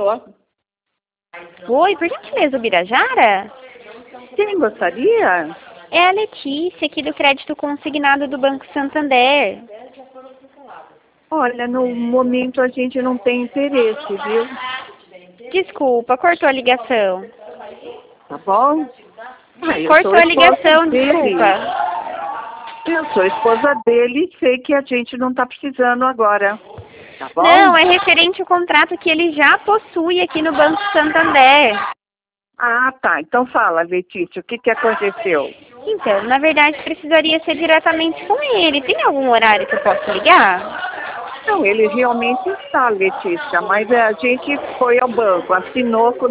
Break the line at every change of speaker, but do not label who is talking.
Alô?
Oi, por gentileza, o Birajara?
Quem gostaria?
É a Letícia, aqui do Crédito Consignado do Banco Santander.
Olha, no momento a gente não tem interesse, viu?
Desculpa, cortou a ligação.
Tá bom? Eu sou
Cortou a
esposa
ligação,
dele.
desculpa.
Eu sou esposa dele e sei que a gente não tá precisando agora. Tá bom?
Não, é referente ao contrato que ele já possui aqui no Banco Santander.
Ah, tá. Então fala, Letícia, o que aconteceu?
Então, na verdade, precisaria ser diretamente com ele. Tem algum horário que eu possa ligar?
Não, ele realmente está, Letícia, mas a gente foi ao banco, assinou com